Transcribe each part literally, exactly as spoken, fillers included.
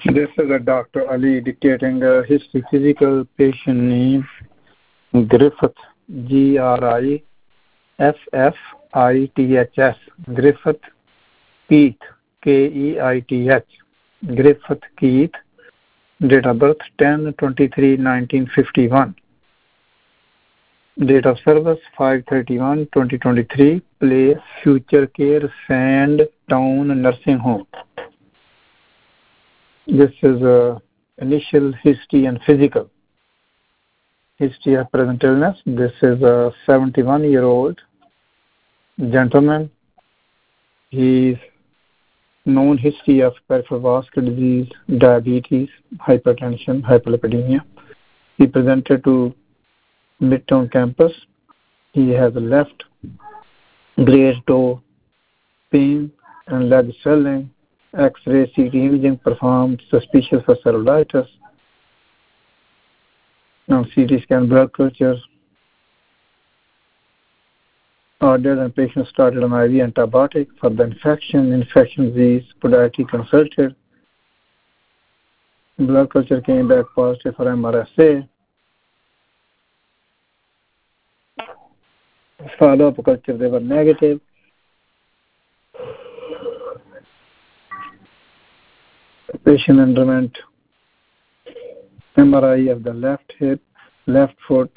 This is a Doctor Ali dictating a history physical patient name Griffith G R I F F I T H S Griffith Keith K E I T H Griffith Keith. Date of birth ten twenty-three nineteen fifty-one. Date of service five thirty-one twenty twenty-three. Place Future Care Sand Town Nursing Home. This is a initial history and physical. History of present illness. This is a seventy-one year old gentleman. He's known history of peripheral vascular disease, diabetes, hypertension, hyperlipidemia. He presented to Midtown campus. He has a left great toe pain and leg swelling. X-ray C T imaging performed, suspicious for cellulitis. Now C T scan blood culture. Ordered and patient started on I V antibiotic for the infection, infection disease, podiatry consulted. Blood culture came back positive for M R S A. Follow-up culture, they were negative. The patient underwent M R I of the left hip, left foot.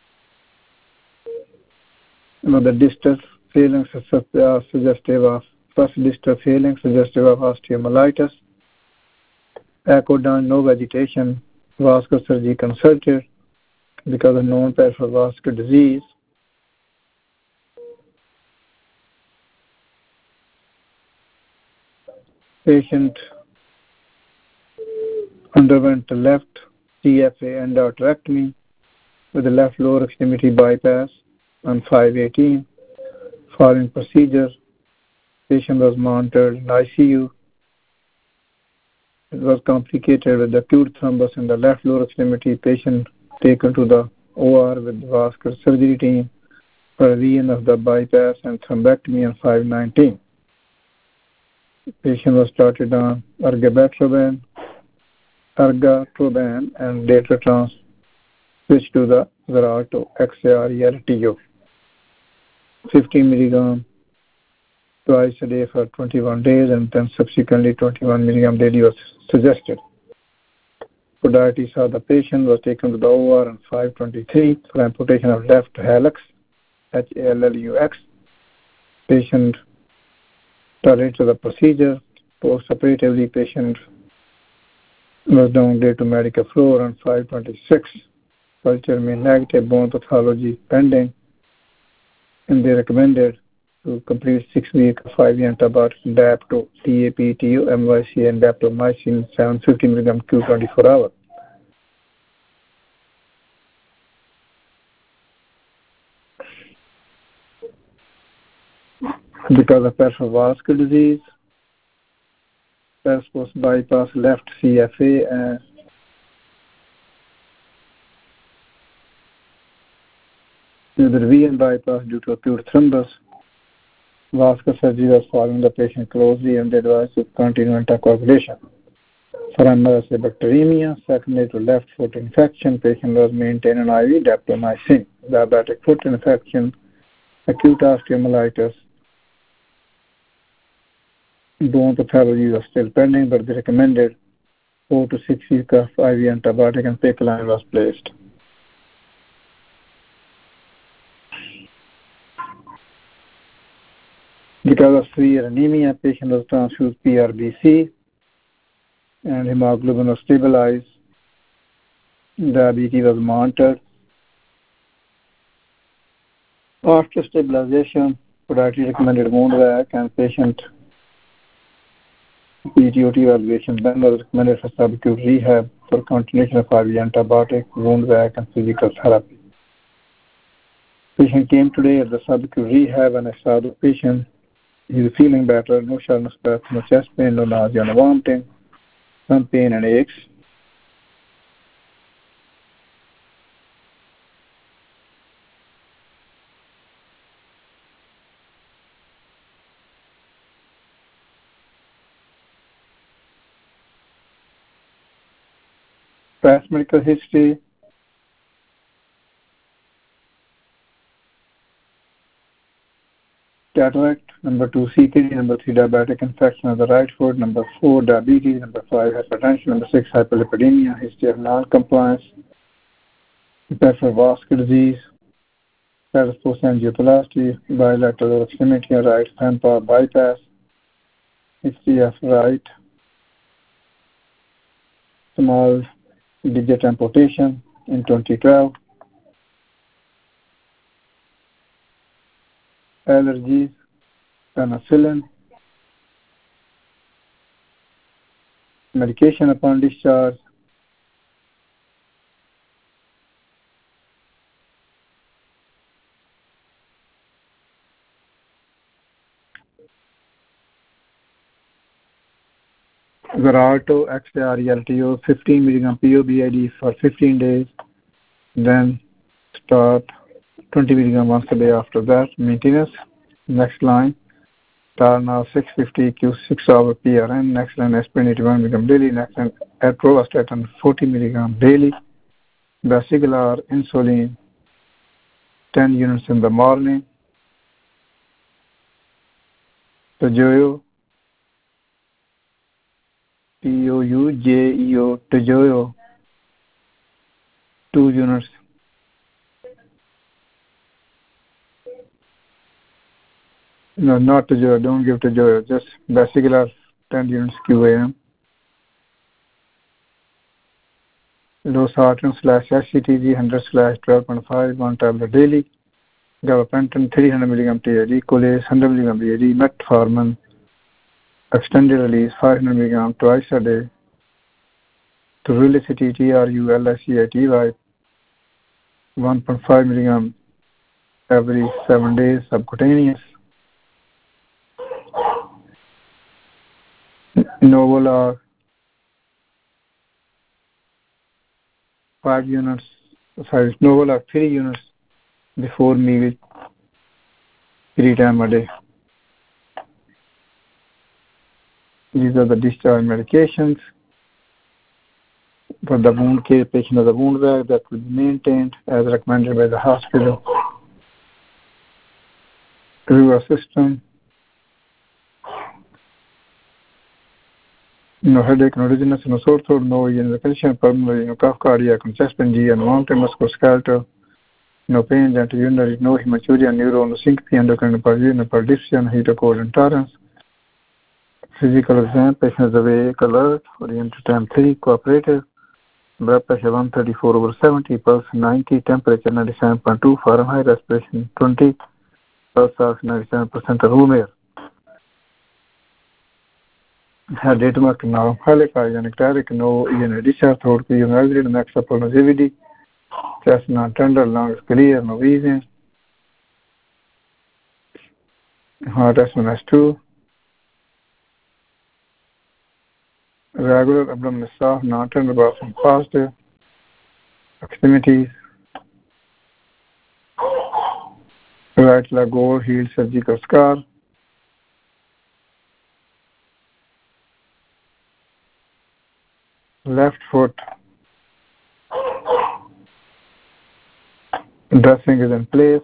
You know, the distal feeling are suggestive of first distal feeling suggestive of osteomyelitis. Echo done, no vegetation. Vascular surgery consulted because of known peripheral vascular disease. Patient underwent the left C F A endarterectomy with the left lower extremity bypass on five eighteen. Following procedure, patient was monitored in I C U. It was complicated with acute thrombus in the left lower extremity. Patient taken to the O R with the vascular surgery team for revision of the bypass and thrombectomy on five nineteen. Patient was started on ergobetroban, ergotroban and later trans switched to the Xarelto, X A R E L T O. fifteen milligram twice a day for twenty-one days and then subsequently twenty-one milligram daily was suggested. Podiatry saw the patient was taken to the O R on five twenty-three for amputation of left hallux, H A L L U X. Patient tolerated to the procedure. Post-operatively, patient was downgraded to medical floor on five twenty-six. Culture remained negative, bone pathology pending, and they recommended to complete six week of I V antibiotic Dapto, D A P T O, M Y C, and daptomycin seven hundred fifty milligram Q twenty-four hour. Because of peripheral vascular disease, post bypass left C F A and the revision bypass due to acute thrombus. Vascular surgery was following the patient closely and they advised to continue anticoagulation. For M R S A bacteremia, secondary to left foot infection, patient was maintained on I V daptomycin. Diabetic foot infection, acute osteomyelitis, bone pathology was still pending, but they recommended four to six weeks of I V antibiotic and PICC line was placed. Because of severe anemia, patient was transfused P R B C and hemoglobin was stabilized. Diabetes was monitored. After stabilization, podiatry recommended wound vac and patient P T O T evaluation then was recommended for subacute rehab for continuation of I V antibiotic, wound vac, and physical therapy. Patient came today at the subacute rehab and I saw the patient. He's feeling better, no shortness of breath, no chest pain, no nausea, no vomiting, some pain and aches. Past medical history. Cataract. Number two, C K D. Number three, diabetic infection of the right foot. Number four, diabetes. Number five, hypertension. Number six, hyperlipidemia. History of non-compliance. Peripheral vascular disease. Status post angioplasty. Bilateral extremity of right hand power bypass. History of right small digit amputation in twenty twelve. Allergies, penicillin. Medication upon discharge. Xarelto, X A R E L T O, fifteen milligram P O B I D for fifteen days. Then start twenty milligram once a day after that. Maintenance. Next line. Tarnal six fifty Q six hour P R N. Next line aspirin eighty-one milligram daily. Next line atorvastatin forty milligram daily. Basilar insulin ten units in the morning. Toujeo T O U J E O Toujeo two units. No, not Toujeo. Don't give Toujeo. Just Basilar ten units Q A M. Losartan slash S C T G one hundred slash twelve point five, one tablet daily. Gabapentin three hundred milligram T I D. Coles one hundred milligram B I D. Metformin extended release five hundred milligram twice a day. Trulicity T R U L S E I T Y one point five milligram every seven days subcutaneous. Novolog five units, sorry, Novolog three units before meal, three times a day. These are the discharge medications. For the wound care, patient has a wound bag that will be maintained as recommended by the hospital. River system. No headache, no dizziness, no sore throat, no ejaculation, pulmonary, no cough, cardiac, no chest pain, G, and mountain musculoskeletal, no pain, genitourinary, no hematuria, neuro, no syncope, endocrine, no perdition, heat or cold intolerance. Physical exam, patient is awake, alert, oriented time three, cooperative, blood pressure one thirty-four over seventy, pulse ninety, temperature ninety-seven point two Fahrenheit, respiration twenty, pulse ox ninety-seven percent of room air. Had data mark now, helica, ectatic, no E N A discharge, throat clear, no exit, next upper no C V D, chest non tender, lungs clear, no wheezing, heart S one S two, regular abdomen is soft, non tender, bathroom positive, extremities, right leg over, healed surgical scar, left foot dressing is in place.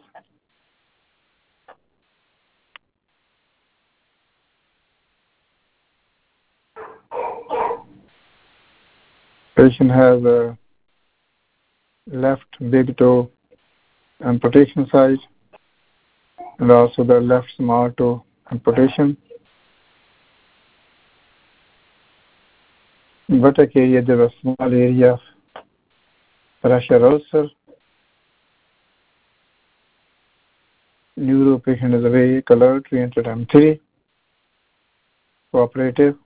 Patient has a left big toe amputation site and also the left small toe amputation. Buttock area, there was a small area of pressure ulcer. Neuro patient is awake, alert, re-entered M three, cooperative.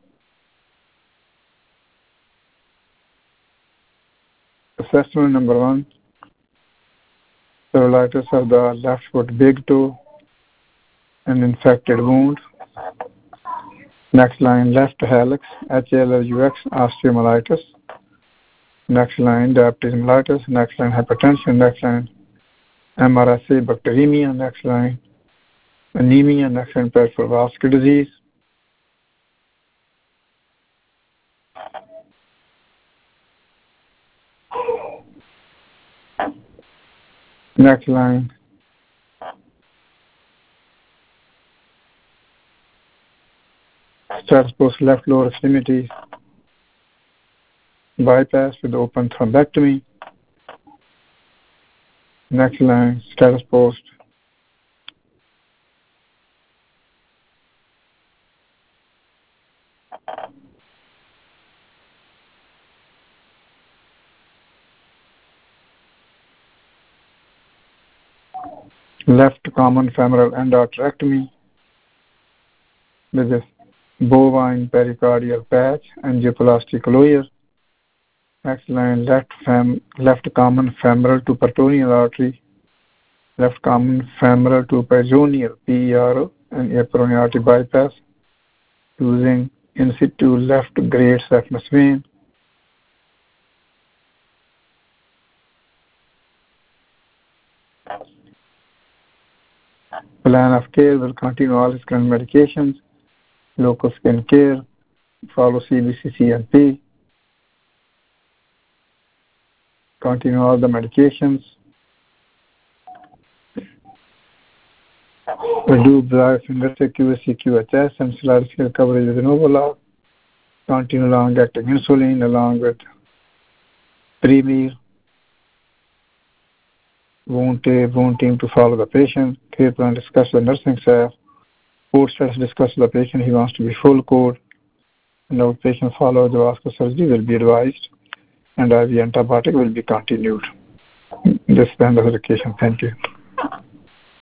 Assessment number one, cellulitis of the left foot big toe, an infected wound. Next line, left hallux, H L L U X, osteomyelitis. Next line, diabetes mellitus. Next line, hypertension. Next line, M R S A, bacteremia. Next line, anemia. Next line, peripheral vascular disease. Next line. Status post left lower extremity bypass with open thrombectomy. Next line. Status post left common femoral endarterectomy with a bovine pericardial patch, angioplasty closure. Next line, left fem, left common femoral to peritoneal artery, left common femoral to peroneal P E R O, and a peroneal artery bypass using in situ left great saphenous vein. Plan of care will continue all his current medications, local skin care, follow C B C C and P, continue all the medications, reduce the fingertip Q S C Q H S and cellular coverage with Novolog, continue long-acting insulin along with Premier, wound, wound team to follow the patient, care plan discuss with the nursing staff, code status discuss with the patient, he wants to be full code, and our patient follow the vascular surgery will be advised, and I V antibiotic will be continued. This is the end of the education. Thank you.